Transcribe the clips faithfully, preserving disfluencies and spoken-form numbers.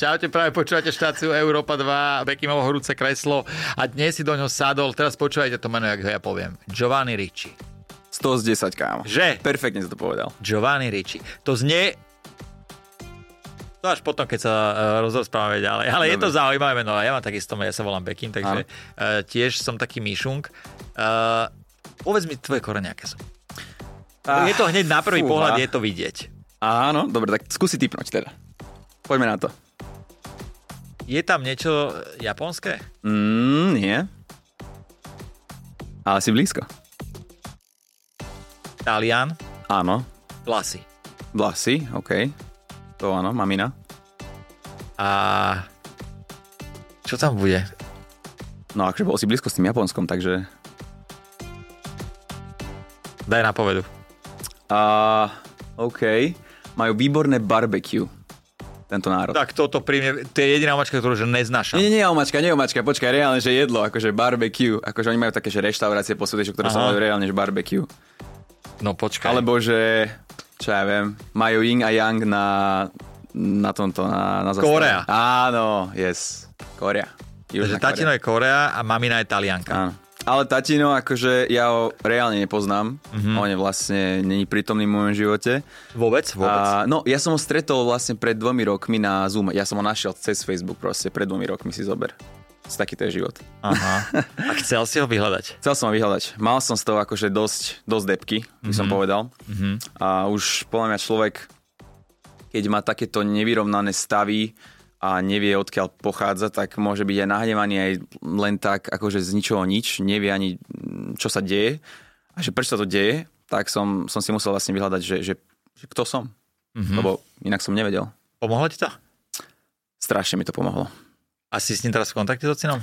Čaute, práve počúvate štáciu Európa dva, Bekimovo horúce kreslo a dnes si do ňoho sadol, teraz počúvajte to meno, jak ho ja poviem. Giovanni Ricci. sto z desať, kámo. Že? Perfektne si to povedal. Giovanni Ricci. To znie... To až potom, keď sa uh, rozprávame ďalej. Ale Dobre. Je to zaujímavé meno. Ja mám takisto, ja sa volám Bekim, takže uh, tiež som taký Míšung. Uh, povedz mi tvoje korene, aké sú. Ah, je to hneď na prvý fúha. Pohľad, je to vidieť. Áno, dobre, tak skúsi tipnúť teda. Poďme na to. Je tam niečo japonské? Mm, nie. Ale si blízko. Talian? Áno. Vlasy. Vlasy, okej. Okay. To áno, mamina. A čo tam bude? No, akože bol si blízko s tým Japonskom, takže... Daj napovedu. Uh, OK. Majú výborné barbecue. Tento národ. Tak toto pri mne, to je jediná omačka, ktorú že neznášam. Nie, nie, nie, omačka, nie omačka, počkaj, reálne, že jedlo, akože barbecue. Akože oni majú také, že reštaurácie po svete, ktoré sa majú reálne, že barbecue. No počkaj. Alebo, že... Čo ja viem, majú yin a yang na, na tomto, na, na zastave. Korea. Áno, yes. Korea. Takže tatino je Korea a mamina je Talianka. Áno. Ale tatino, akože ja ho reálne nepoznám. Mm-hmm. On je vlastne, není prítomný v mojom živote. Vôbec? Vôbec. A, no, ja som ho stretol vlastne pred dvomi rokmi na Zoom. Ja som ho našiel cez Facebook proste, pred dvomi rokmi si zober. Taký to je život. Aha. A chcel si ho vyhľadať? Chcel som ho vyhľadať. Mal som z toho akože dosť, dosť depky, by mm-hmm. som povedal. Mm-hmm. A už podľa mňa človek, keď má takéto nevyrovnané stavy a nevie, odkiaľ pochádza, tak môže byť aj nahnevaný aj len tak, akože z ničoho nič. Nevie ani, čo sa deje. A že prečo sa to deje, tak som, som si musel vlastne vyhľadať, že, že, že kto som. Mm-hmm. Lebo inak som nevedel. Pomohlo ti to? Strašne mi to pomohlo. A si s ním teraz v kontakte s ocinom?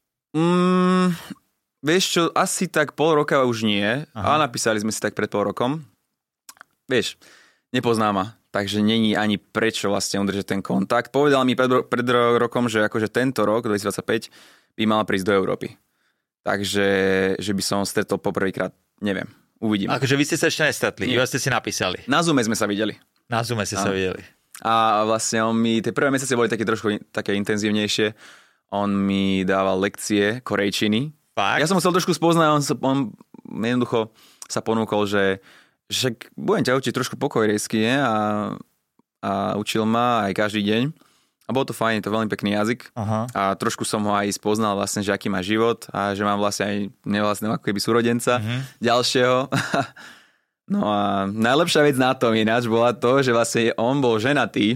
Mm, vieš čo, asi tak pol roka už nie. Aha. A napísali sme si tak pred pol rokom. Vieš, nepozná ma, takže není ani prečo vlastne udržať ten kontakt. Povedal mi pred, pred rokom, že akože tento rok, dvetisícdvadsaťpäť, by mala prísť do Európy. Takže, že by som ho stretol poprvýkrát, neviem, uvidím. Akože vy ste sa ešte nestretli, iba ste si napísali. Na Zoome sme sa videli. Na Zoome ste sa videli. A vlastne on mi, tie prvé mesiace boli také trošku také intenzívnejšie. On mi dával lekcie korejčiny. Fakt? Ja som ho chcel trošku spoznať, on, sa, on jednoducho sa ponúkol, že však budem ťa učiť trošku po korejsky, nie? A, a učil ma aj každý deň. A bolo to fajn, to veľmi pekný jazyk. Aha. A trošku som ho aj spoznal vlastne, že aký má život a že mám vlastne aj nevlastného ako keby súrodenca uh-huh. ďalšieho. No a najlepšia vec na tom ináč bola to, že vlastne on bol ženatý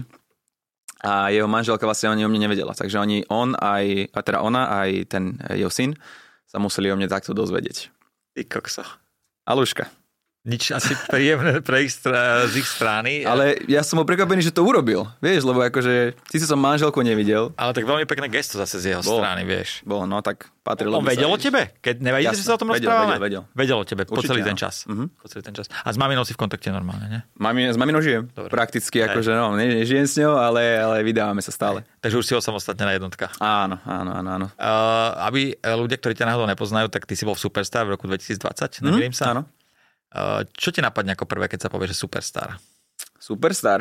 a jeho manželka vlastne ani o mne nevedela. Takže oni, on aj, a teda ona, aj ten jeho syn sa museli o mne takto dozvedieť. Ty kokso. Aluška. Nič asi príjemné pre ich str- z ich strany. Ale ja som bol prekvapený, že to urobil. Vieš, lebo akože síce som manželku nevidel. Ale tak veľmi pekné gesto zase z jeho bol, strany, vieš. Bol, no tak patrilo. On vedel o tebe? Keď nevedíte, že sa o tom vedel, rozprávame? Vedel, vedel. Vedel o tebe po celý, no. ten čas. Uh-huh. po celý ten čas. A s maminou si v kontakte normálne, ne? Mami, s maminou žijem. Dobre. Prakticky, akože no, ne, nežijem s ňou, ale, ale vydávame sa stále. Aj. Takže už si osamostatnená jednotka. Áno, áno, áno. áno. Uh, aby ľudia, ktorí ťa náhodou nepoznajú, tak ty si bol v Superstar v roku dvetisícdvadsať, mm-hmm. nemýlim sa? Áno. Uh, čo ti napadne ako prvé, keď sa povie, že Superstar? Superstar?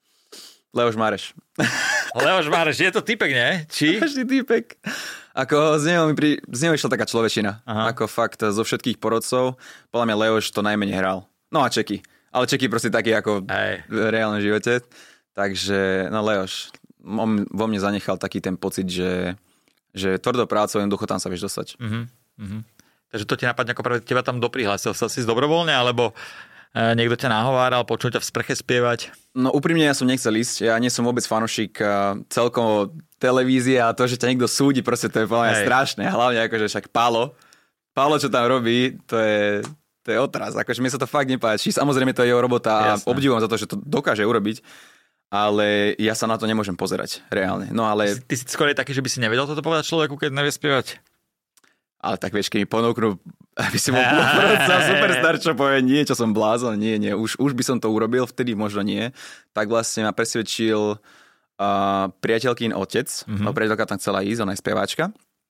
Leoš Mareš. Leoš Mareš, je to typek, nie? Či? Každý typek. Ako z neho, mi pri, z neho išla taká človečina. Aha. Ako fakt zo všetkých porodcov. Podľa mňa Leoš to najmenej hral. No a Čeky. Ale Čeky proste taký ako Hej. v reálnom živote. Takže, no Leoš, on vo mne zanechal taký ten pocit, že, že tvrdou prácou jednoducho tam sa vieš dostať. Mhm. Mhm. Takže to ti napadne ako prvé, teba tam doprihlásil sa si dobrovoľne, alebo e, niekto ťa nahováral, počul ťa v sprche spievať? No úprimne ja som nechcel ísť, ja nie som vôbec fanošik uh, celkom televízie a to, že ťa niekto súdi, proste to je veľmi strašné. Hlavne akože však Pálo, Pálo, čo tam robí, to je, to je otras. Akože mi sa to fakt nepáči. Samozrejme to je jeho robota a Jasne. Obdivujem za to, že to dokáže urobiť. Ale ja sa na to nemôžem pozerať, reálne. No ale... Ty si skôr je taký, že by si nevedel toto povedať človeku, keď nevie spievať? Ale tak vieš, keď mi ponúknú, aby si bol porodca Superstar, čo povie, nie, čo som blázon, nie, nie, už, už by som to urobil, vtedy možno nie. Tak vlastne ma presvedčil uh, priateľkyn otec, mm-hmm. no priateľka tam chcela ísť, ona je speváčka.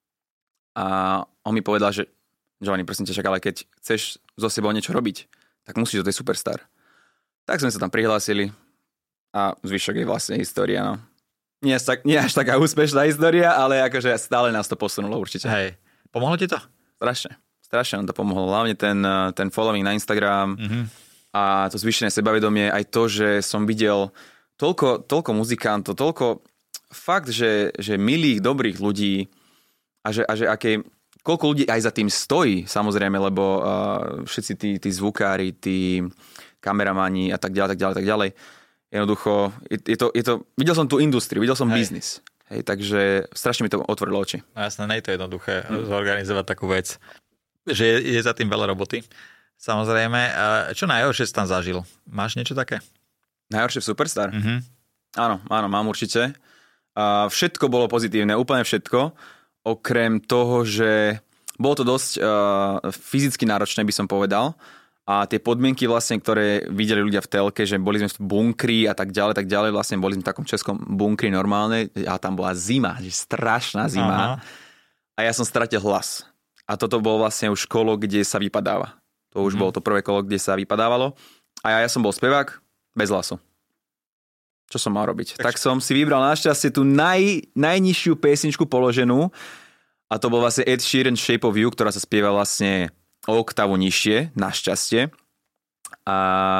A on mi povedal, že Giovanni, prosím ťa, ale keď chceš so sebou niečo robiť, tak musíš do tej Superstar. Tak sme sa tam prihlásili a zvyšok je vlastne história, no. Nie, tak, nie až taká úspešná história, ale akože stále nás to posunulo určite. Hej. Pomohlo ti to? Strašne. Strašne nám to pomohlo. Hlavne ten, ten following na Instagram mm-hmm. a to zvýšené sebavedomie, aj to, že som videl toľko, toľko muzikantov, toľko fakt, že, že milých, dobrých ľudí a že, a že aké, koľko ľudí aj za tým stojí, samozrejme, lebo uh, všetci tí, tí zvukári, tí kameramani a tak ďalej, tak ďalej, tak ďalej. Jednoducho, je, je, to, je to, videl som tú industriu, videl som Hej. biznis. Hej, takže strašne mi to otvorilo oči. No jasné, nie je to jednoduché mm. zorganizovať takú vec, že je, je za tým veľa roboty. Samozrejme, čo najhoršie si tam zažil? Máš niečo také? Najhoršie v Superstar? Mm-hmm. Áno, áno, mám určite. A všetko bolo pozitívne, úplne všetko, okrem toho, že bolo to dosť uh, fyzicky náročné, by som povedal. A tie podmienky vlastne, ktoré videli ľudia v telke, že boli sme v bunkri a tak ďalej, tak ďalej, vlastne boli sme v takom českom bunkri normálne a tam bola zima, že strašná zima. Aha. A ja som stratil hlas. A toto bolo vlastne už kolo, kde sa vypadáva. To už mm. bolo to prvé kolo, kde sa vypadávalo. A ja, ja som bol spevák bez hlasu. Čo som mal robiť? Tak, tak som si vybral našťastie tú naj, najnižšiu piesničku položenú a to bol vlastne Ed Sheeran Shape of You, ktorá sa spieva vlastne o oktavu nižšie, našťastie. A,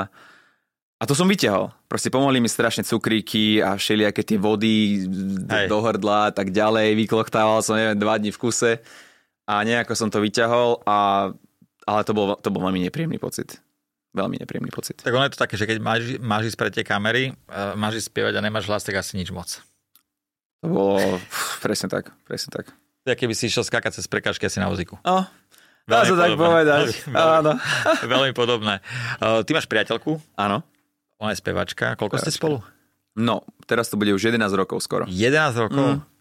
a to som vyťahol. Proste pomohli mi strašne cukríky a všelijaké tie vody Hej. do hrdla a tak ďalej. Vykloktával som, neviem, dva dní v kuse a nejako som to vyťahol, a, ale to bol, to bol veľmi nepríjemný pocit. Veľmi nepríjemný pocit. Tak ono je to také, že keď máš, máš ísť pre tie kamery, máš ísť spievať a nemáš hlas, tak asi nič moc. To bolo presne tak, presne tak. Tak keby si išiel skákať cez prekážky asi na vozíku. No. Dá sa tak povedať. Veľmi, áno. Veľmi podobné. Uh, ty máš priateľku? Áno. Ona je spevačka. Koľko spevačka. Ste spolu? No, teraz to bude už jedenásť rokov skoro. jedenásť rokov? Mm.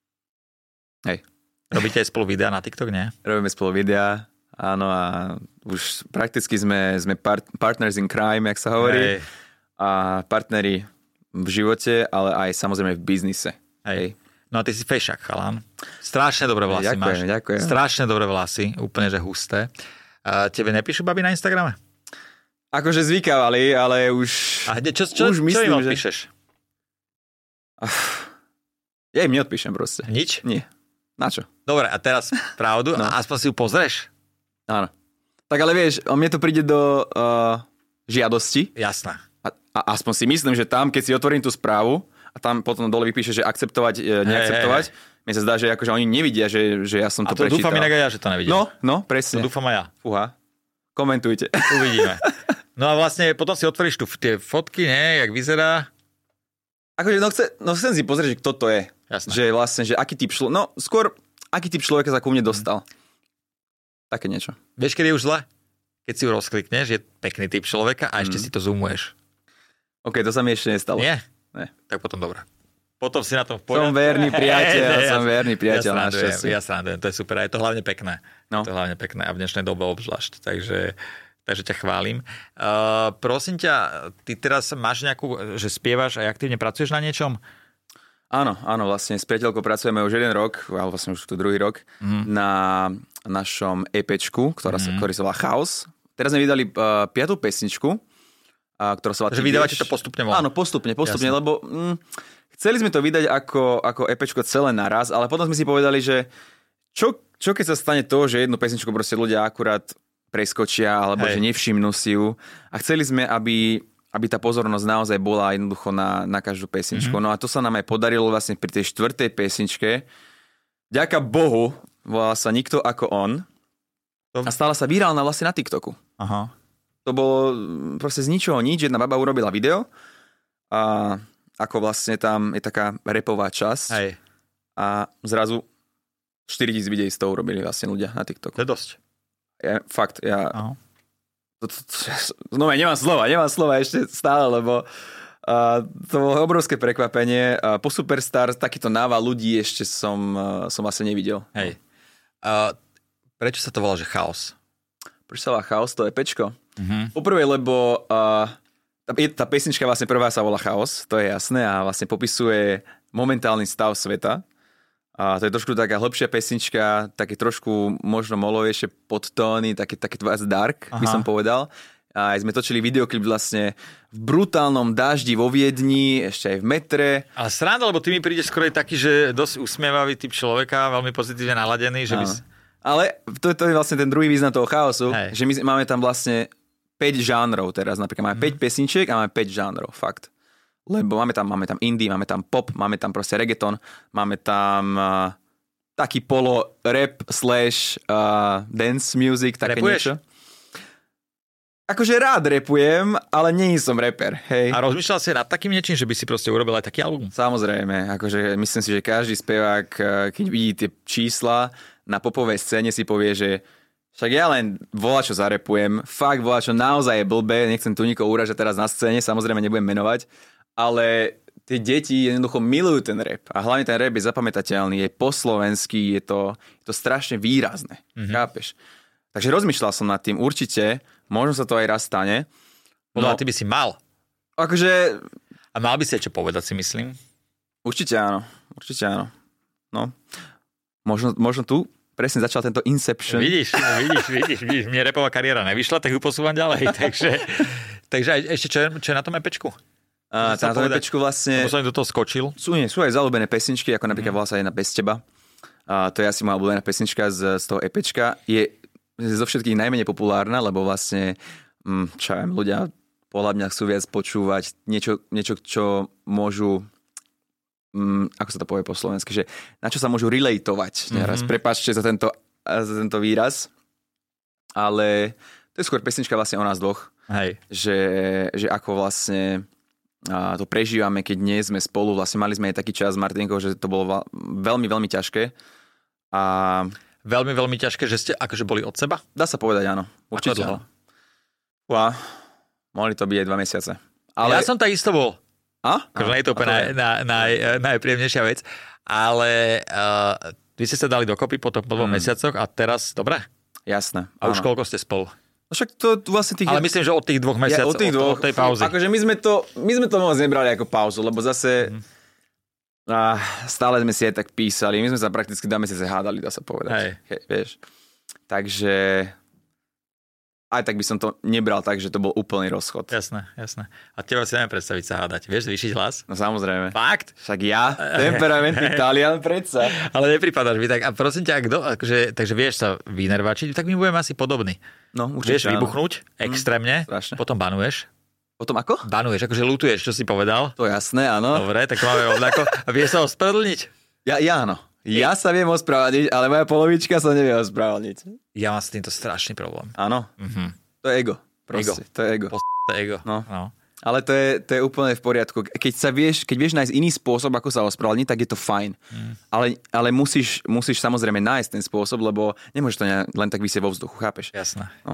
Hej. Robíte aj spolu videá na TikTok, nie? Robíme spolu videá, áno, a už prakticky sme, sme part, partners in crime, jak sa hovorí. Hej. A partneri v živote, ale aj samozrejme v biznise. Hej. No a ty si fejšak, chalán. Strašne dobré vlasy ďakujem, máš. Ďakujem. Strašne dobré vlasy, úplne že husté. A tebe nepíšu baby na Instagrame? Akože zvykávali, ale už... A čo, čo, už čo myslím, im odpíšeš? Že... Ja im neodpíšem proste. Nič? Nie. Na čo? Dobre, a teraz pravdu, no. A aspoň si ju pozrieš? Áno. Tak ale vieš, mne to príde do uh, žiadosti. Jasné. A, a aspoň si myslím, že tam, keď si otvorím tú správu, a tam potom dole vypíše, že akceptovať, neakceptovať. Hey, hey, hey. Mne sa zdá, že akože oni nevidia, že, že ja som to, to prečítal. A to dúfam inak aj ja, že to nevidím. No, no, presne. To dúfam aj ja. Fúha. Komentujte. Uvidíme. No a vlastne potom si otvoríš tu tie fotky, nie? Jak vyzerá. Akože, no, chce, no chcem si pozrieť, že kto to je. Jasné. Že vlastne, že aký typ človeka, no skôr, aký typ človeka sa ku mne dostal. Hmm. Také niečo. Vieš, kedy je už zle? Keď si ju rozklikneš, je pekný typ človeka a ešte hmm. si to zoomuješ. OK, to sa mi ešte nestalo. Nie? Ne. Tak potom dobré. Potom si na tom v poriadku. Som verný priateľ, hey, som verný priateľ. Ja srandujem, ja srandujem, to je super. A je to hlavne pekné. No. To je hlavne pekné a v dnešnej dobe obzvlášť. Takže, takže ťa chválim. Uh, prosím ťa, ty teraz máš nejakú, že spievaš a aktívne pracuješ na niečom? Áno, áno, vlastne s priateľkou pracujeme už jeden rok, ale vlastne už tu druhý rok, mm. na našom EPčku, ktorá sa, mm. ktorý sa volá Chaos. Teraz sme vydali uh, piatú pesničku, uh, ktorá sa volá... Takže vydávate to postupne von? Áno, postupne, postupne, Jasne. lebo... Mm, Chceli sme to vydať ako, ako EPčko celé naraz, ale potom sme si povedali, že čo, čo keď sa stane to, že jednu pesničku proste ľudia akurát preskočia, alebo Hej. že nevšimnú si ju. A chceli sme, aby, aby tá pozornosť naozaj bola jednoducho na, na každú pesničku. Mm-hmm. No a to sa nám aj podarilo vlastne pri tej štvrtej pesničke. Ďaká Bohu, volala sa Nikto ako on. To... A stala sa virálna vlastne na TikToku. Aha. To bolo proste z ničoho nič. Jedna baba urobila video a... ako vlastne tam je taká rapová časť. Hej. A zrazu štyritisíc videí z toho urobili vlastne ľudia na TikToku. To je dosť. Ja, fakt, ja... To, to, to, no nemám slova, nemám slova ešte stále, lebo uh, to bolo obrovské prekvapenie. Uh, po Superstar takýto nával ľudí ešte som, uh, som vlastne nevidel. Hej. Uh, prečo sa to volá, že Chaos? Prečo sa volá Chaos? To je pečko. Uh-huh. Poprvé, lebo... Uh, Tá pesnička vlastne prvá sa volá Chaos, to je jasné, a vlastne popisuje momentálny stav sveta. A to je trošku taká hlbšia pesnička, také trošku možno molovejšie podtóny, také, také viac dark, Aha. by som povedal. A sme točili videoklip vlastne v brutálnom daždi vo Viedni, ešte aj v metre. Ale sranda, lebo ty mi prídeš skoro taký, že dosť usmievavý typ človeka, veľmi pozitívne naladený, že by... Ale to, to je vlastne ten druhý význam toho chaosu, Hej. že my máme tam vlastne päť žánrov teraz, napríklad máme mm. päť pesničiek a máme päť žánrov, fakt. Lebo máme tam, máme tam indie, máme tam pop, máme tam proste reggaeton, máme tam uh, taký polo rap slash uh, dance music, také Rapuješ? niečo. Akože rád repujem, ale nie som reper, hej. A rozmýšľal si nad takým niečím, že by si proste urobil aj taký album? Samozrejme, akože myslím si, že každý spevák, keď vidí tie čísla na popovej scéne, si povie, že však ja len volačo zarepujem, fakt volačo naozaj je blbé, nechcem tu nikoho uražať teraz na scéne, samozrejme nebudem menovať, ale tie deti jednoducho milujú ten rap a hlavne ten rap je zapamätateľný, je po slovensky, je to, je to strašne výrazné, mm-hmm. chápeš? Takže rozmýšľal som nad tým, určite, možno sa to aj raz stane. Podľa no, ty by si mal. Akože... A mal by si čo povedať, si myslím? Určite áno, určite áno. No, možno, možno tu presne začal tento Inception. Vidíš, vidíš, vidíš, vidíš, mne rapová kariéra nevyšla, tak ju posúvam ďalej, takže, takže aj, ešte čo je, čo je na tom EPčku? Uh, na tom EPčku vlastne... Lebo som do toho skočil. Sú, nie, sú aj zaľúbené pesničky, ako napríklad mm. volá sa jedna Bez teba. Uh, to je asi moja obľúbená pesnička z, z toho EPčka. Je zo všetkých najmenej populárna, lebo vlastne, čo viem, ľudia podľa mňa chcú viac počúvať niečo, niečo čo môžu, um, ako sa to povie po slovensky, že na čo sa môžu relatovať. Mm-hmm. Prepáčte za tento, za tento výraz, ale to je skôr pesnička vlastne o nás dvoch. Hej. Že, že ako vlastne a to prežívame, keď nie sme spolu. Vlastne mali sme aj taký čas s Martinkou, že to bolo veľmi, veľmi ťažké. A... Veľmi, veľmi ťažké, že ste akože boli od seba? Dá sa povedať, áno. Určite. Uá, mohli to byť aj dva mesiace. Ale... Ja som takisto bol. A? Akože nie je to úplne naj, naj, naj, najpríjemnejšia vec. Ale uh, vy ste sa dali dokopy potom po dvoch mm. mesiacoch a teraz, dobre? Jasné. A áno. Už koľko ste spolu? No však to vlastne tých... Ale myslím, že od tých dvoch mesiacov, ja, od, tých dvoch, od tej pauzy. Akože my sme to, my sme to moc nebrali ako pauzu, lebo zase... Mm. A stále sme si aj tak písali. My sme sa prakticky dva mesiace hádali, dá sa povedať. Hej. Hej, vieš. Takže aj tak by som to nebral tak, že to bol úplný rozchod. Jasné, jasné. A teba si neviem predstaviť sa hádať. Vieš zvýšiť hlas? No samozrejme. Fakt? Však ja, temperamentný Talian, predsa. Ale nepripadaš mi tak. A prosím ťa, kto, akože, takže vieš sa vynervačiť, tak my budeme asi podobní. No, určite. Vieš vybuchnúť extrémne, mm, potom banuješ. Potom ako? Banuješ, akože lutuješ, čo si povedal. To jasné, áno. Dobre, tak to máme rovnako. A vieš sa ospravedlniť? Ja, ja áno. Ja sa viem ospravedlniť, ale moja polovička sa nevie ospravedlniť. Ja mám s týmto strašný problém. Áno. Mm-hmm. To je ego. Proste, ego. To je ego. To je ego. No. No. Ale to je, to je úplne v poriadku. Keď sa vieš, keď vieš nájsť iný spôsob, ako sa ospravedlniť, tak je to fajn. Mm. Ale, ale musíš, musíš samozrejme nájsť ten spôsob, lebo nemôžeš to len tak vysieť vo vzduchu, chápeš? Jasné. No.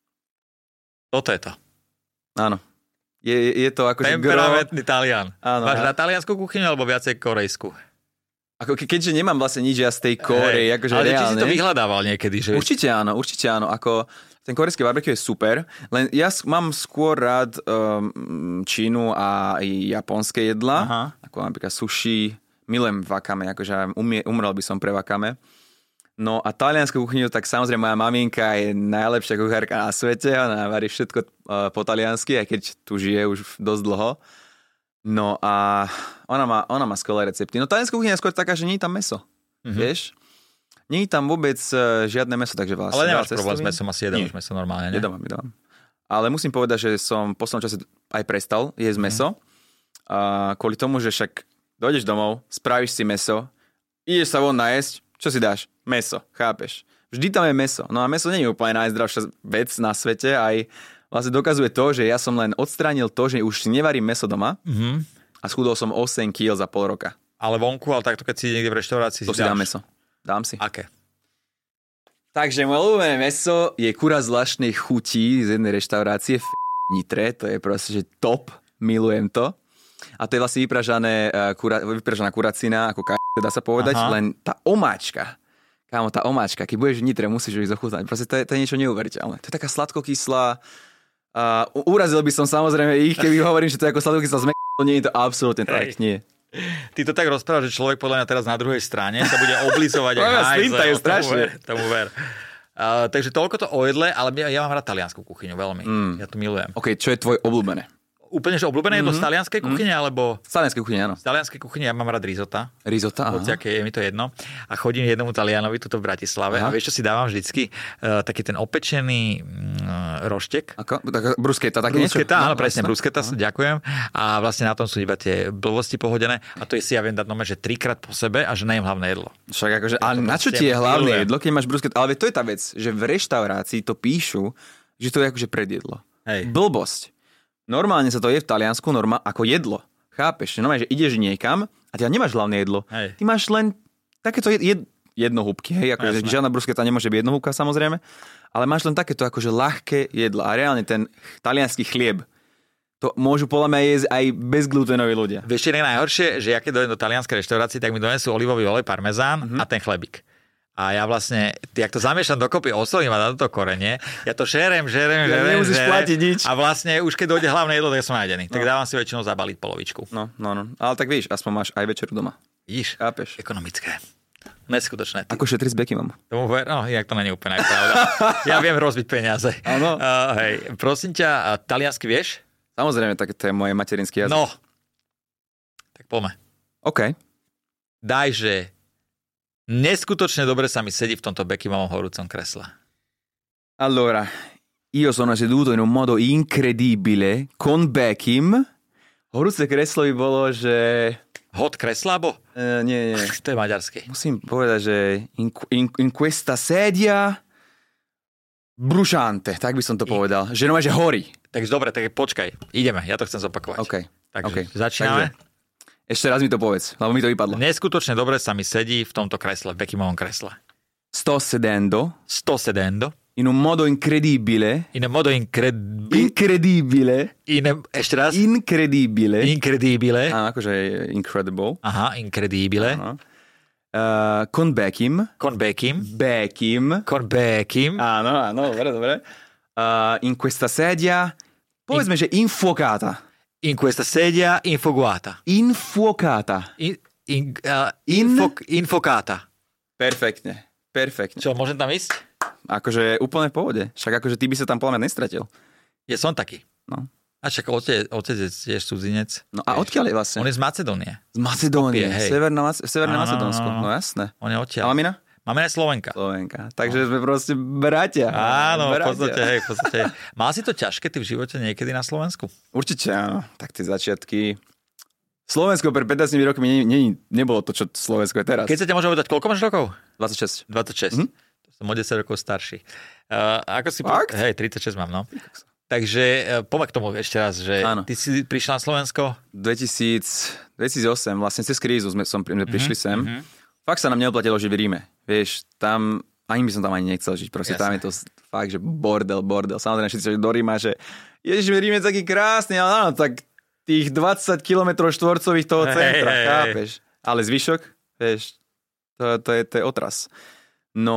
Toto je to. Áno. Je, je to ako... Temperamentný Talian. Áno, Máš ja. na taliansku kuchyňu alebo viacej korejskú? Ako ke, keďže nemám vlastne nič ja z tej Kórey, akože ale reálne. Ale či si to vyhľadával niekedy? Že... Určite áno, určite áno. Ako ten korejský barbecue je super, len ja mám skôr rád um, Čínu a japonské jedla, aha, ako napríklad sushi, milujem wakame, akože umie, umrel by som pre wakame. No a taliansku kuchyňu, tak samozrejme moja maminka je najlepšia kuchárka na svete, ona varí všetko uh, po taliansky, aj keď tu žije už dosť dlho. No a ona má, ona má skvelé recepty. No talianská kuchyňa je skôr taká, že nie je tam mäso, mm-hmm. vieš? Nie je tam vôbec uh, žiadne mäso, takže vlastne... Ale nemáš problém s mäsom, asi jedáš mäso normálne, ne? Jedávam, jedávam. Ale musím povedať, že som v poslednom čase aj prestal jesť mäso. Mm. Uh, kvôli tomu, že však dojdeš domov, spravíš si mäso, ideš sa von najesť, čo si dáš? Mäso, chápeš? Vždy tam je mäso. No a mäso nie je úplne najzdravšia vec na svete, aj vlastne dokazuje to, že ja som len odstránil to, že už si nevarím mäso doma mm-hmm. a schudol som osem kíl za pol roka. Ale vonku, ale takto keď si niekde v reštaurácii to si si dám mäso. Dám si. Aké? Takže moje ľúbené mäso je kura zvláštnej chutí z jednej reštaurácie v Nitre. To je proste, že top. Milujem to. A to je vlastne vypražané, kura, vypražaná kuracina, ako k***, dá sa povedať, aha, len tá omáčka. Kámo, tá omáčka, keď budeš v Nitre, musíš ju zochutnať. Proste to je, to je niečo neuveriteľné. To je taká sladkokyslá. Uh, urazil by som samozrejme ich, keby hovorím, že to je ako sladkokyslá zmek, to nie je to absolútne tak, nie. Ty to tak rozprávaš, že človek podľa mňa teraz na druhej strane sa bude oblizovať. Moja slinta je strašne. Tomu ver. Uh, takže toľko to o jedle, ale ja, ja mám rád taliansku kuchyňu veľmi. Mm. Ja to milujem. OK, čo je tvoje obľúbené? Úplne, že obľúbené jedlo mm-hmm. z talianskej kuchyne, mm-hmm. alebo... Z talianskej kuchyne, áno. Z talianskej kuchyne ja mám rád risota. Risota, áno. Hociaké je mi to jedno. A chodím jednomu Talianovi tuto v Bratislave. Aha. A vieš, čo si dávam vždycky? Uh, taký ten opečený uh, roštek. Ako? Tak bruschetta, také niečo? Bruschetta, áno, no, presne, bruschetta, no. Ďakujem. A vlastne na tom sú iba tie blbosti pohodené. A to je si ja viem dať nome, že trikrát po sebe a že nejem hlavné jedlo. Však akože, ale na čo ti je hlavné jedlo, keď máš bruschetta? Ale to je tá vec, že v reštaurácii to píšu, že to je akože predjedlo. Hej. Blbosť. Normálne sa to je v Taliansku norma ako jedlo. Chápeš? Normálne, že ideš niekam a ty nemáš hlavné jedlo. Hej. Ty máš len takéto jed, jednohúbky, hej, akože žiadna bruschetta nemôže byť jednohúbka samozrejme, ale máš len takéto akože ľahké jedlo. A reálne ten taliansky chlieb, to môžu podľa mňa jesť aj bezglutenoví ľudia. Vieš, čo je najhoršie, že ja keď dojdem do talianskej reštaurácie, tak mi donesú olivový olej, parmezán mm-hmm. a ten chlebík. A ja vlastne, jak to zamiešam dokopy, osolím a na toto korenie, ja to šerem, žerem, ja žerem, nemusíš žerem, platiť nič. A vlastne už keď dojde hlavné jedlo, tak som najedený. No. Tak dávam si väčšinou zabaliť polovičku. No, no, no. Ale tak víš, aspoň máš aj večeru doma. Vidíš? Chápeš? Ekonomické. Neskutočné. Ty. Ako šetri s Beckhamom. Tomu ver, no, inak to není úplne pravda. Ja viem rozbiť peniaze. Áno. Uh, hej, prosím ťa, taliansky vieš? Samozrejme, tak to je moje materinský jazyk. No. Tak poďme. OK. Daj, že neskutočne dobre sa mi sedí v tomto Beckhamovom horúcom kresle. Allora, io sono seduto in un modo incredibile con Beckham. Horúce kreslo by bolo, že... Hot kreslabo? Uh, nie, nie. To je maďarský. Musím povedať, že in, in, in questa sedia bruciante, tak by som to povedal. Že no, že horí. Takže dobre, tak počkaj. Ideme, ja to chcem zopakovať. OK. Takže okay. začíname. Takže, ešte raz mi to povedz, lebo mi to vypadlo. Neskutočne dobre sa mi sedí v tomto kresle, v Beckhamovom kresle. Sto sedendo. Sto sedendo. In un modo incredibile. In un modo incredibile. Incredibile. In, ešte raz. Incredibile. Incredibile. Áno, akože incredible. Aha, incredibile. Áno. Uh, con Beckham. Con Beckham. Beckham. Con Beckham. Áno, áno, dobre, dobre. Uh, in questa sedia, povedzme, in... že infuocata. In questa sedia infuocata. Infuocata. In, in, uh, info, in... Infocata. Perfektne, perfektne. Čo, môžem tam ísť? Akože úplne v pohode. Však akože ty by sa tam podľa mňa nestratil. Ja som taký. No. A však otec, otec je tiež cudzinec. No a odkiaľ je vlastne? On je z Macedónie. Z Macedónie, Severná, v Severné Macedónsko. No jasné. On je odtiaľ. A mamina? Máme aj Slovenka. Slovenka. Takže sme proste bratia. Áno, bratia. v podstate, hej, v podstate. Mal si to ťažké ty v živote niekedy na Slovensku? Určite áno. Tak tie začiatky. Slovensko pred pätnástimi rokmi ne, ne, nebolo to, čo Slovensko je teraz. Keď sa ťa môžem povedať, koľko máš rokov? dvadsaťšesť. dvadsaťšesť. Mm-hmm. To som o desať rokov starší. Uh, ako si... Fakt? Hej, tridsaťšesť mám, no. Takže uh, poďme k tomu ešte raz, že áno. Ty si prišiel na Slovensko? dvetisíc, dvetisícosem, vlastne cez krízu sme som, sme prišli mm-hmm. sem. Mm-hmm. Fakt sa nám neoplatilo žiť v Ríme. Vieš, tam, ani by som tam ani nechcel žiť. Proste Jasne. Tam je to fakt, že bordel, bordel. Samozrejme, všetci do Ríma, že ježiš, Rím je taký krásny, ale áno, tak tých dvadsať kilometrov štvorcových toho centra, hey, chápeš? Hey. Ale zvyšok, vieš, to, to, je, to je otras. No,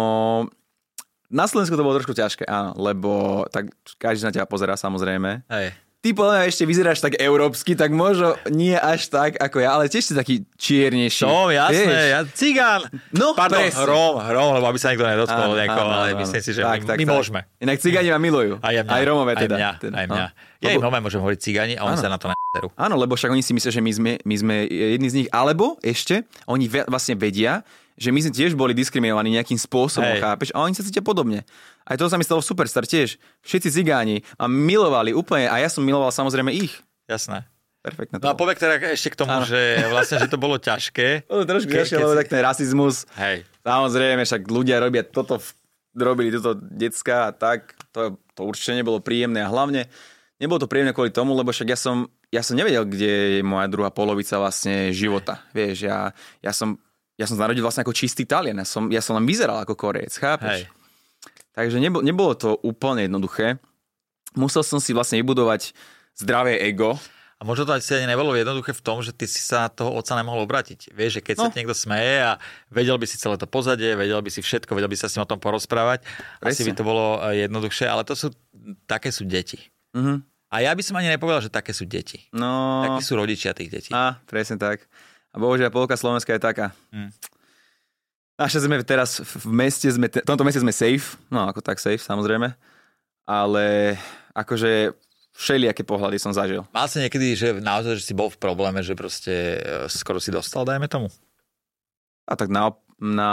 na Slovensku to bolo trošku ťažké, áno, lebo tak každý na teba pozerá, samozrejme. Hej. Ty podľa mňa ešte vyzeráš tak európsky, tak možno nie až tak ako ja, ale tiež si taký čiernejší. Som, jasné, ja cigán. No, pardon, presne. Róm, Róm, lebo aby sa nikto nedotkol nejako, ale áno, myslím si, že tak, my, tak, my tak. môžeme. Inak cigáni ma milujú. Aj, mňa, aj Rómové teda. Aj mňa, teda. aj mňa. No. Ja im nové môžem hovoriť cigáni a oni áno. sa na to neserú. Áno, lebo však oni si myslia, že my sme, my sme jedni z nich, alebo ešte, oni ve, vlastne vedia, že my sme tiež boli diskriminovaní nejakým spôsobom, Hej. chápeš? A oni sa cítia podobne. Aj to sa mi stalo v Superstar tiež. Všetci cigáni ma milovali úplne a ja som miloval samozrejme ich. Jasné. Perfektné. No a povek teda ešte k tomu, ano. že vlastne, že to bolo ťažké. Bolo trošku ťažké, lebo si... tak ten rasizmus. Hej. Samozrejme, však ľudia robia toto, robili toto decka a tak. To, to určite nebolo príjemné a hlavne nebolo to príjemné kvôli tomu, lebo však ja som, ja som nevedel, kde je moja druhá polovica vlastne života. Vieš, ja, ja som Ja som narodil vlastne ako čistý Talian. Ja som, ja som len vyzeral ako Korejec, chápeš? Hej. Takže nebolo, nebolo to úplne jednoduché. Musel som si vlastne vybudovať zdravé ego. A možno to asi nebolo jednoduché v tom, že ty si sa toho otca nemohol obrátiť. Vieš, že keď no. sa ti niekto smeje a vedel by si celé to pozadie, vedel by si všetko, vedel by sa s ním o tom porozprávať, Presne. asi by to bolo jednoduchšie, ale to sú, také sú deti. Uh-huh. A ja by som ani nepovedal, že také sú deti. No. Takí sú rodičia tých detí. Á, presne tak. A bohužiaľ, polka Slovenska je taká. Hmm. Naše sme teraz v meste, sme, v tomto meste sme safe, no ako tak safe, samozrejme. Ale akože všelijaké pohľady som zažil. Mal si niekedy, že naozaj, že si bol v probléme, že proste skoro si dostal, dajme tomu? A tak na... na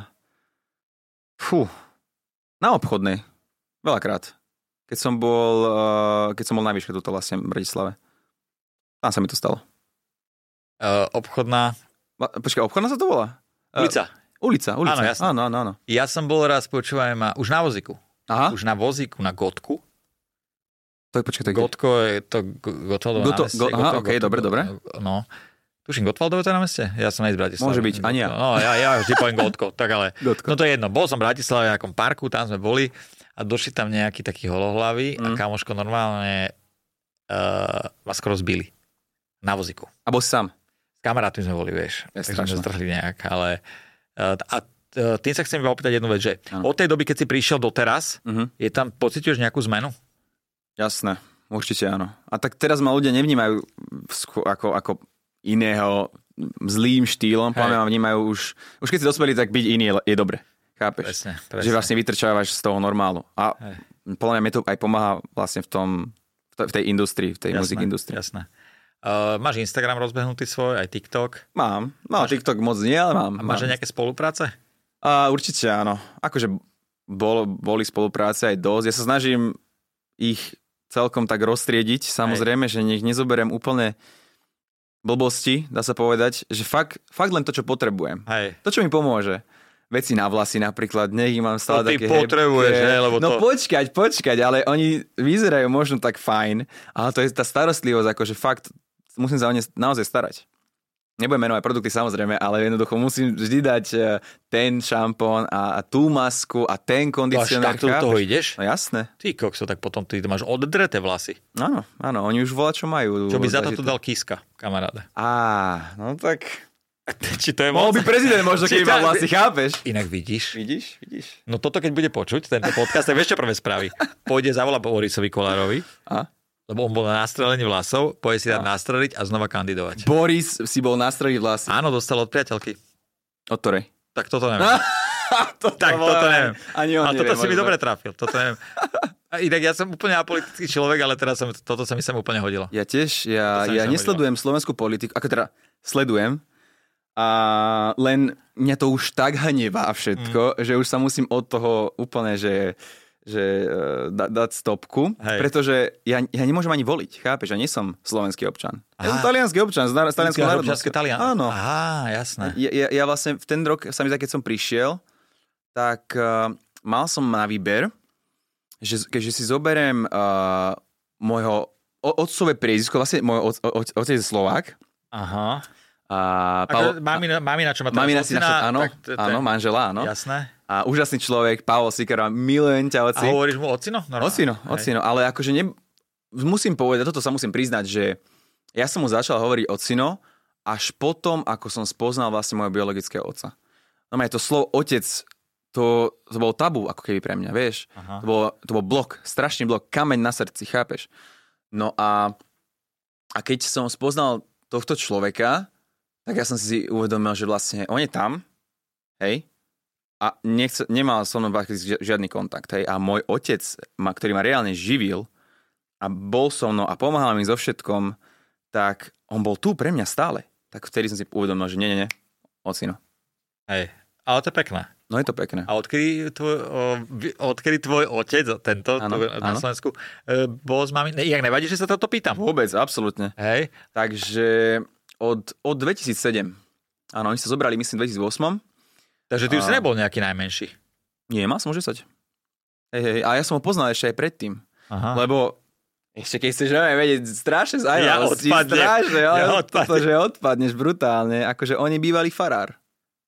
fú, na obchodnej. Veľakrát. Keď som bol, keď som bol na výške tuto vlastne v Bratislave. Tam sa mi to stalo. Uh, obchodná... Počkaj, obchodná sa to volá? Ulica. Ulica, ulica. Áno, jasné. Áno, áno, áno. Ja som bol raz, počúvaj ma, už na vozíku. Aha. Už na vozíku, na Gotku. To je, počkaj, to je... Gotko je to Gotwaldovo Goto, námestie. go, aha, Goto, okej, okay, dobre, dobre. No. Tuším, Gotwaldovo to námestie? Ja som aj z Bratislavy. Môže byť, a nie. No, ja, ja vždy poviem Gotko, tak ale... Gotko. No to je jedno. Bol som v Bratislave v nejakom parku, tam sme boli a došli tam nejakí takí holohlavy mm. a kamoško normálne uh, ma skoro zbili. Na vozíku. A bol si sám? S kamarátmi sme boli, vieš. Je takže sme strašné. strhli nejak, ale... Uh, a uh, tým sa chcem iba opýtať jednu vec, že ano. Od tej doby, keď si prišiel doteraz, uh-huh. je tam, pociťuješ nejakú zmenu? Jasné, určite áno. A tak teraz ma ľudia nevnímajú ako, ako iného zlým štýlom, poviem, vnímajú už... Už keď si dospelí, tak byť iný je, je dobre. Chápeš? Presne, presne. Že vlastne vytrčávaš z toho normálu. A Hej. podľa mňa mi to aj pomáha vlastne v tom, v tej industrii, v tej jasné, muzik industrii. Jasné. Uh, máš Instagram rozbehnutý svoj, aj TikTok? Mám. No, máš... TikTok moc nie, ale mám. A máš mám. nejaké spolupráce? Uh, určite áno. Akože bol, boli spolupráce aj dosť. Ja sa snažím ich celkom tak roztriediť, samozrejme, Hej. že nech nezoberiem úplne blbosti, dá sa povedať, že fakt, fakt len to, čo potrebujem. Hej. To, čo mi pomôže. Veci na vlasy napríklad, nech ich mám stále no, také... ty potrebuješ, hebké. ne? Lebo to... No počkať, počkať, ale oni vyzerajú možno tak fajn, ale to je tá starostlivosť, akože fakt musím sa o ne naozaj starať. Nebudem menovať produkty samozrejme, ale jednoducho musím vždy dať ten šampón a, a tú masku a ten kondicionér. Až takto do toho ideš? No jasné. Ty kokso, tak potom ty máš oddreté vlasy. Áno, áno, oni už volá, čo majú. Čo by za to dal Kiska, kamaráde? Á, no tak... Či to je moc? Mohol by prezident možno, keď mal vlasy, chápeš? Inak vidíš? Vidíš, vidíš. No toto, keď bude počuť, tento podcast, tak vieš, čo prvé spraví? Pôjde, zavolá Borisovi Kolárovi. A? Lebo on bol na nastrelení vlasov, pôjde si dať nastreliť a znova kandidovať. Boris si bol nastreliť vlasy. Áno, dostal od priateľky. Od ktorej? Tak toto neviem. toto tak toto neviem. Ani on a neviem, toto si mi dobre trafil. Toto neviem. A inak ja som úplne apolitický človek, ale teraz som, toto sa mi sem úplne hodilo. Ja tiež, ja, ja nesledujem hodilo. Slovenskú politiku, ako teda sledujem, a len mňa to už tak hnevá všetko, mm. že už sa musím od toho úplne, že... že uh, da, dať stopku, Hej. pretože ja, ja nemôžem ani voliť, chápeš? Ja nie som slovenský občan. Aha. Ja som taliansky občan, z talianskou národnosťou. Talian. Áno. Aha, jasné. Ja, ja, ja vlastne v ten rok, sa mi tak, keď som prišiel, tak uh, mal som na výber, že keďže si zoberiem uh, môjho otcové priezvisko, vlastne môj otec je Slovák. Aha. A Paolo, mamina, mamina, čo má teraz mamina si naša, áno, tak, áno, manžela, áno. Jasné. A úžasný človek, Paolo Sikara, milujem ťa, oci. A hovoríš mu ocino? Normálne. Ocino, ocino, ale akože ne, musím povedať, toto sa musím priznať, že ja som mu začal hovoriť ocino až potom, ako som spoznal vlastne môjho biologického otca. No je to slovo otec, to, to bol tabu, ako keby pre mňa, vieš. To bol, to bol blok, strašný blok, kameň na srdci, chápeš? No a, a keď som spoznal tohto človeka, tak ja som si uvedomil, že vlastne on je tam, hej, a nechce, nemal so mnou žiadny kontakt, hej, a môj otec, ma, ktorý ma reálne živil a bol so mnou a pomáhal mi so všetkom, tak on bol tu pre mňa stále. Tak vtedy som si uvedomil, že nie, nie, nie, ocino. Hej, ale to je pekné. No je to pekné. A odkedy tvoj, odkedy tvoj otec, tento ano, tvoj, na ano. Slovensku, bol s mami, jak nevadí, že sa toto pýtam? Vôbec, absolútne. Hej. Takže... Od, od dvetisícsedem. Áno, oni sa zobrali, myslím, v dvetisícosem. Takže ty už a... si nebol nejaký najmenší. Nie, mal som už desať. Hej, hej, a ja som ho poznal ešte aj predtým. Aha. Lebo ešte keď chceš vedieť strašne zaujímavosti. Ja odpadnem. Strašne, ale ja toto, že odpadneš brutálne. Akože oni bývali farár.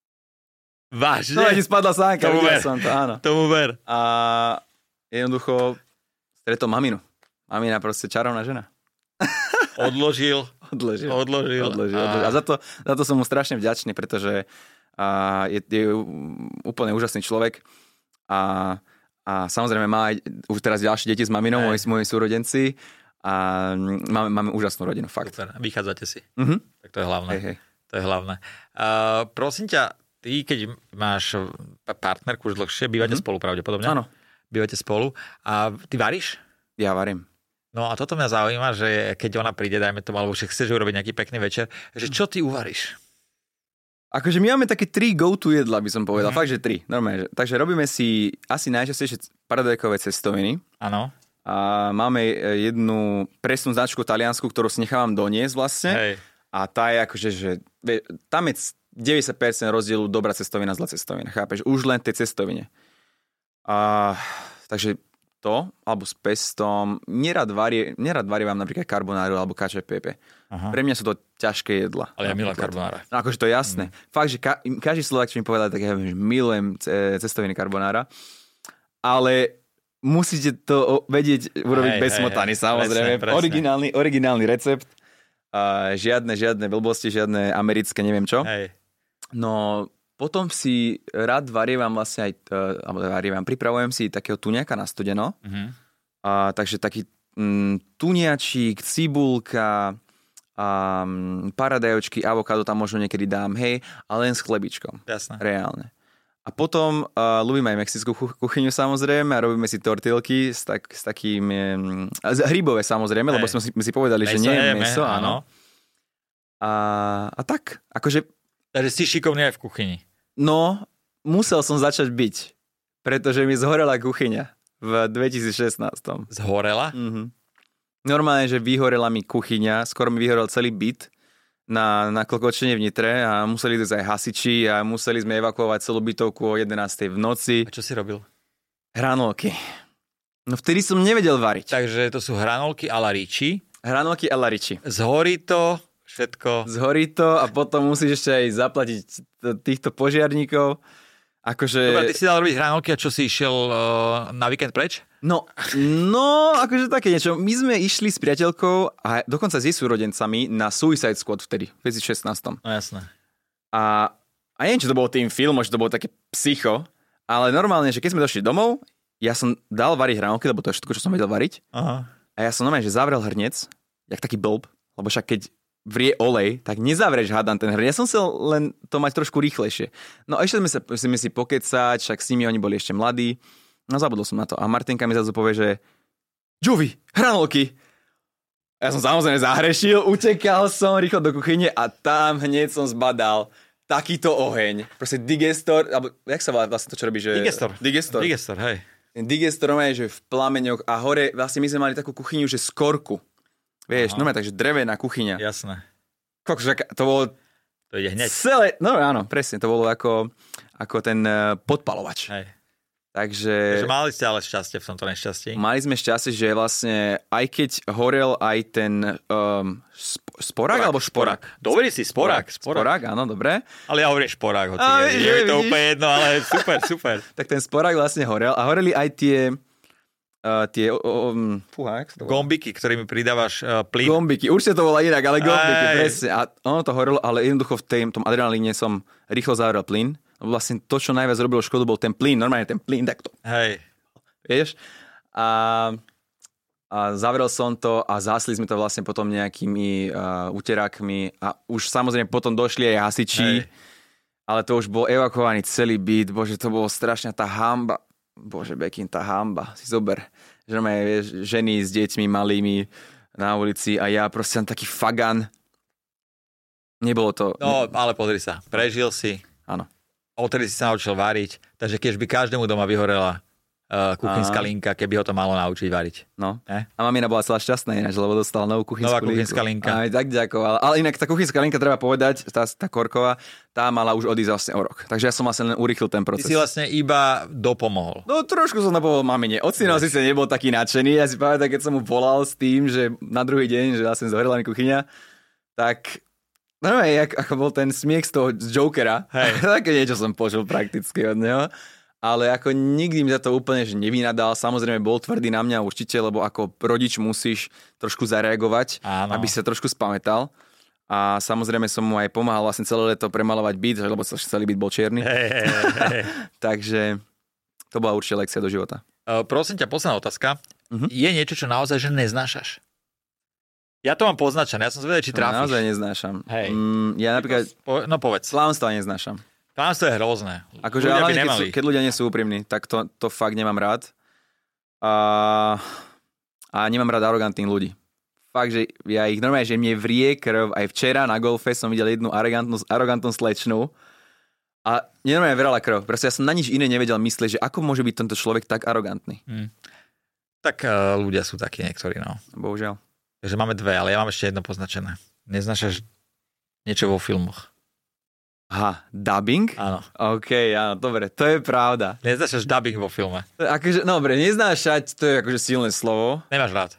Vážne? No, ti spadla sánka, videl som to, áno. Tomu ver. A jednoducho stretol maminu. Mamina proste čarovná žena. Odložil. Odložil. Odložil. odložil, a... odložil. A za to, za to som mu strašne vďačný, pretože a, je, je úplne úžasný človek. A, a samozrejme má aj už teraz ďalšie deti s maminou, moji, moji súrodenci. A máme, máme úžasnú rodinu, fakt. Super. Vychádzate si. Uh-huh. Tak to je hlavné. Hej, hej. To je hlavné. Uh, prosím ťa, ty, keď máš partnerku už dlhšie, bývate mm-hmm. spolu pravdepodobne? Áno. Bývate spolu. A ty varíš? Ja varím. No a toto mňa zaujíma, že keď ona príde, dajme tomu, alebo že chceš urobiť nejaký pekný večer, že čo ty uvaríš? Akože my máme také tri go-to jedla, by som povedal. Mm-hmm. Fakt, že tri. Normálne. Takže robíme si asi najčastejšie paradajkové cestoviny. Áno. A máme jednu presnú značku taliansku, ktorú si nechávam doniesť vlastne. Hej. A tá je akože, že tam je deväťdesiat percent rozdielu dobrá cestovina, zlá cestovina. Chápeš? Už len tej cestovine. A, takže to, alebo s pestom. Nerad, varie, nerad varievam napríklad carbonáru alebo cacio e pepe. Aha. Pre mňa sú to ťažké jedla. Ale ja milujem carbonára. No akože to je jasné. Mm. Fakt, že ka- každý Slovák, čo mi povedal, tak ja viem, že milujem cestoviny carbonára. Ale musíte to vedieť urobiť hej, bez hej, smotany, hej, samozrejme. Presne, presne. Originálny, originálny recept. Uh, žiadne, žiadne blbosti, žiadne americké, neviem čo. Hej. No, potom si rád varievam vlastne aj, uh, alebo varievam, pripravujem si takého tuniaka na studeno. Uh-huh. Uh, takže taký um, tuniačík, cibulka, um, paradajočky, avokádo tam možno niekedy dám, hej, ale len s chlebičkom. Jasné. Reálne. A potom uh, ľúbim aj mexickú kuchyňu samozrejme a robíme si tortilky s, tak, s takým... Um, hrybové samozrejme, hey. Lebo sme si, si povedali, meso, že nie je meso, áno. A, a tak, akože... Takže si šikovný aj v kuchyni. No, musel som začať byť, pretože mi zhorela kuchyňa v dvetisícšestnásť. Zhorela? Mhm. Normálne, že vyhorela mi kuchyňa, skoro mi vyhorel celý byt na, na Klkočene v Nitre a museli ísť aj hasiči a museli sme evakuovať celú bytovku o jedenástej v noci. A čo si robil? Hranolky. No vtedy som nevedel variť. Takže to sú hranolky a la Ricci. Hranolky a la Ricci. Zhorí to všetko. Zhorí to a potom musíš ešte aj zaplatiť týchto požiarníkov. Akože... Dobre, ty si dal robiť hranolky a čo si išiel uh, na víkend preč? No, no, akože také niečo. My sme išli s priateľkou a dokonca s jej súrodencami na Suicide Squad vtedy, v dvetisícšestnásť. No jasné. A, a neviem, či to bol tým film, že to bolo také psycho, ale normálne, že keď sme došli domov, ja som dal variť hranolky, lebo to je všetko, čo som vedel variť. Aha. A ja som normálne, že zavrel hrniec, jak taký blb, lebo však keď vrie olej, tak nezavrieš hádam ten hrniec. Ja som chcel len to mať trošku rýchlejšie. No a ešte sme, sa, sme si pokecať, však s nimi oni boli ešte mladí. No zabudol som na to. A Martinka mi zrazu povie, že Jovi, hranolky. Ja som samozrejme zahrešil, utekal som rýchlo do kuchyne a tam hneď som zbadal takýto oheň. Proste digestor, alebo jak sa volá vlastne to, čo robí, že... Digestor. Digestor. Digestor, hej. Digestor je, že v plameňoch a hore, vlastne my sme mali takú kuchyňu, že z korku. Vieš, no takže drevená kuchyňa. Jasné. Kokos, to bolo... To ide hneď. Celé, no áno, presne, to bolo ako, ako ten uh, podpalovač. Hej. Takže... Takže mali ste ale šťastie v tomto nešťastí. Mali sme šťastie, že vlastne aj keď horel aj ten um, sp- sporák, alebo šporák? Dobre si, sporák. Sporák, sporák áno, dobre. Ale ja hovorím šporák, hoci a, je, je, je to úplne jedno, ale super, super. Tak ten sporák vlastne horel a horeli aj tie... Uh, tie um, fúha, gombiky, ktorými pridávaš uh, plyn. Gombiky, určite to bola inak, ale gombiky, presne. A ono to horelo, ale jednoducho v tém, tom adrenalíne som rýchlo zavrel plyn. Vlastne to, čo najviac robilo škodu, bol ten plyn. Normálne ten plyn takto. Hej. Vieš? A, a zavrel som to a zásli sme to vlastne potom nejakými uh, uterákmi a už samozrejme potom došli aj hasiči. Hej. Ale to už bol evakuovaný celý byt. Bože, to bolo strašná tá hamba. Bože, Bekin, tá hamba, si zober. Že máme ženy s deťmi malými na ulici a ja proste som taký fagan. Nebolo to... No, ale pozri sa, prežil si. Áno. Odtedy si sa naučil variť, takže keď by každému doma vyhorela uh, kuchynská Aha. linka, keby ho to malo naučiť variť. No. Eh? A mamina bola celá šťastná ináč, lebo dostala novú kuchynskú Nová kuchynská linku. linka. Aj tak ďakovala. Ale inak tá kuchynská linka, treba povedať, tá, tá korková, tá mala už odísť vlastne o rok. Takže ja som vlastne len urýchlil ten proces. Ty si vlastne iba dopomohol. No trošku som napomohol mamine. Ocino síce nebol taký nadšený. Ja si pamätám, keď som mu volal s tým, že na druhý deň, že vlastne zhorela mi kuchyňa, tak... No jak, ako bol ten smiech z toho z Jokera. Hej. Také niečo som počul prakticky od neho. Ale ako nikdy mi za to úplne že nevynadal. Samozrejme bol tvrdý na mňa určite, lebo ako rodič musíš trošku zareagovať, Áno. aby sa trošku spamätal. A samozrejme som mu aj pomáhal vlastne celé leto premalovať byt, lebo celý byt bol čierny. Hej, hej, hej. Takže to bola určite lekcia do života. Uh, prosím ťa, posledná otázka. Uh-huh. Je niečo, čo naozaj že neznášaš? Ja to mám poznačené, ja som zvedel, či trafíš. Naozaj neznášam. Hej. Mm, ja napríklad... Po, no povedz. Slávnstva neznášam. Klamstvo je hrozné. Akože, ľudia ale by keď, nemali. sú, keď ľudia nie sú úprimní, tak to, to fakt nemám rád. A, a nemám rád arogantných ľudí. Fakt, že ja ich normálne, že mne vrie krv. Aj včera na golfe som videl jednu arogantnú, arogantnú slečnu a mne normálne vrala krv. Proste ja som na nič iné nevedel myslieť, že ako môže byť tento človek tak arogantný. Hmm. Tak uh, ľudia sú takí niektorí, no. Bohužiaľ. Takže máme dve, ale ja mám ešte jedno poznačené. Neznášaš niečo vo filmoch? Aha, dubbing? Áno. OK, áno, dobre, to je pravda. Neznášaš dubbing vo filme? Akože, no dobre, neznášať, to je akože silné slovo. Nemáš rád.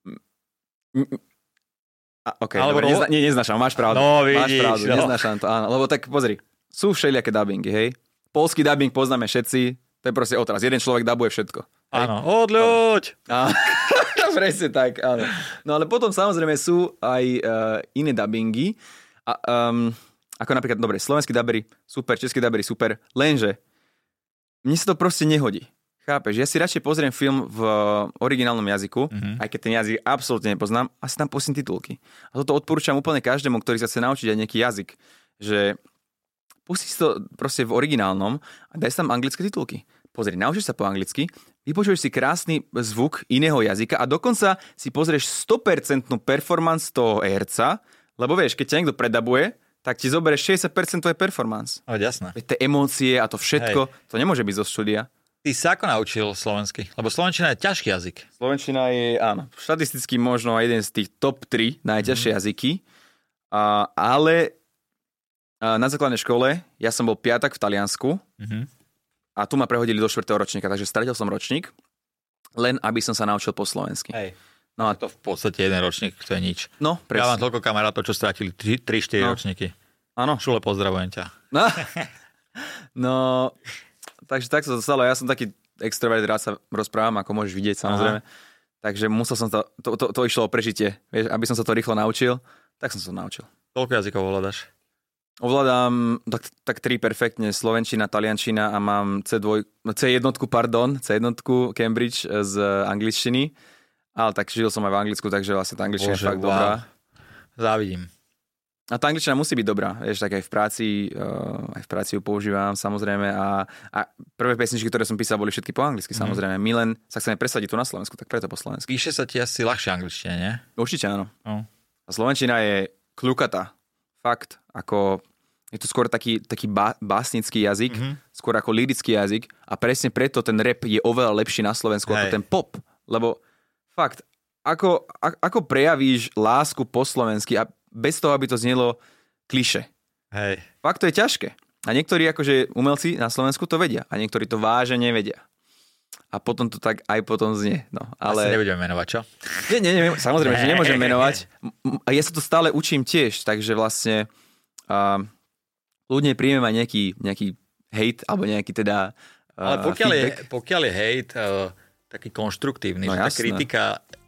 A, OK, Alebo dobre, ro... nezna, nie, neznášam, máš pravdu. No, máš vidíš, pravdu, no. neznášam to, áno. Lebo tak pozri, sú všelijaké dubbingy, hej. Polský dubbing poznáme všetci, to je proste otraz. Jeden človek dabuje všetko. Hej? Áno, odľuď! Á, presne tak, áno. No ale potom samozrejme sú aj uh, iné dubbingy. A, um, ako napríklad, dobre, slovenskí dubbery, super, českí dubbery, super, lenže mne sa to proste nehodí. Chápeš? Ja si radšej pozriem film v originálnom jazyku, mm-hmm. aj keď ten jazyk absolútne nepoznám, a si tam pustím titulky. A toto odporúčam úplne každému, ktorý sa chce naučiť aj nejaký jazyk, že pustí si to proste v originálnom a daj si tam anglické titulky. Pozri, naučíš sa po anglicky, vypočuješ si krásny zvuk iného jazyka a dokonca si pozrieš sto percent performance toho herca, lebo vieš, keď ťa niekto predabuje, tak ti zoberieš šesťdesiat percent tvojej performance. No, jasné. Tie emócie a to všetko, hej. To nemôže byť zo štúdia. Ty sa ako naučil slovensky? Lebo slovenčina je ťažký jazyk. Slovenčina je, áno, štatisticky možno jeden z tých top tri najťažšie mm. jazyky, a, ale a na základnej škole ja som bol piatak v Taliansku mm-hmm. a tu ma prehodili do štvrtého ročníka, takže stratil som ročník, len aby som sa naučil po slovensky. Hej. No a to v podstate jeden ročník, to je nič. No, presne. Ja mám toľko kamarátov, čo strátili tri štyri no. ročníky. Áno. Šule, pozdravujem ťa. No, no takže tak sa to stalo. Ja som taký extrovert, rád sa rozprávam, ako môžeš vidieť, samozrejme. Aha. Takže musel som to, to, to, to išlo o prežitie. Vieš, aby som sa to rýchlo naučil, tak som sa to naučil. Koľko jazykov ovládaš? Ovládam tak, tak tri perfektne, slovenčina, taliančina a mám cé dva, cé jedna, pardon, cé jedna Cambridge z angličtiny. Ale tak žil som aj v Anglicku, takže vlastne tá angličtina je fakt wow. dobrá. Závidím. A tá angličtina musí byť dobrá, vieš, tak aj v práci, uh, aj v práci ju používam, samozrejme. A, a prvé pesničky, ktoré som písal, boli všetky po anglicky, mm. samozrejme. My len sa chceme presadiť tu na Slovensku, tak preto po slovensky. Píše sa ti asi ľahšie angličtina, nie? Určite áno. No. A slovenčina je kľukatá. Fakt, ako je to skôr taký, taký bá, básnický jazyk, mm-hmm. skôr ako lyrický jazyk a presne preto ten rap je oveľa lepší na Slovensku Hej. ako ten pop, lebo fakt, ako, ako prejavíš lásku po slovensky a bez toho, aby to znelo kliše. Hej. Fakt to je ťažké. A niektorí akože umelci na Slovensku to vedia a niektorí to vážne nevedia. A potom to tak aj potom znie. No, ale... Asi nebudeme menovať, čo? Nie, nie, nie samozrejme, že nemôžem menovať. A ja sa to stále učím tiež, takže vlastne uh, ľudne príjmem aj nejaký, nejaký hejt, alebo nejaký teda uh, Ale pokiaľ je, feedback. pokiaľ je hejt uh, taký konštruktívny, no, že tá jasné. kritika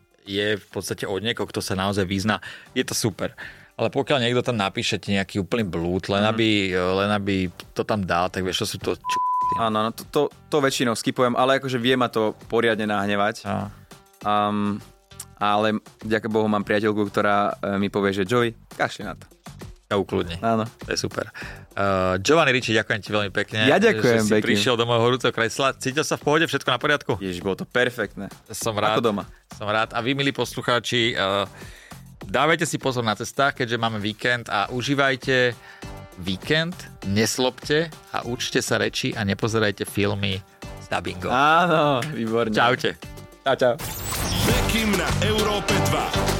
je v podstate od niekoho, kto sa naozaj vyzná, je to super. Ale pokiaľ niekto tam napíše ti nejaký úplný blúd, len, mm. aby, len aby to tam dal, tak vieš, to sú to č... Áno, no to, to, to väčšinou skipujem, ale akože vie ma to poriadne nahnevať. A. Um, ale vďaka Bohu mám priateľku, ktorá mi povie, že Joey, kašli na to. Ja ukludni. Áno. To je super. Uh, Giovanni Ricci, ďakujem ti veľmi pekne. Ja ďakujem, že si Beky. prišiel do môjho horúceho kresla. Cítil sa v pohode? Všetko na poriadku? Ježiš, bolo to perfektné. Som rád. Ako doma. Som rád. A vy, milí poslucháči, uh, dávajte si pozor na cestách, keďže máme víkend a užívajte víkend, neslobte a učte sa reči a nepozerajte filmy s dubbingom. Áno, výborne. Čaute. Čau, čau. Bekim na Európe dva.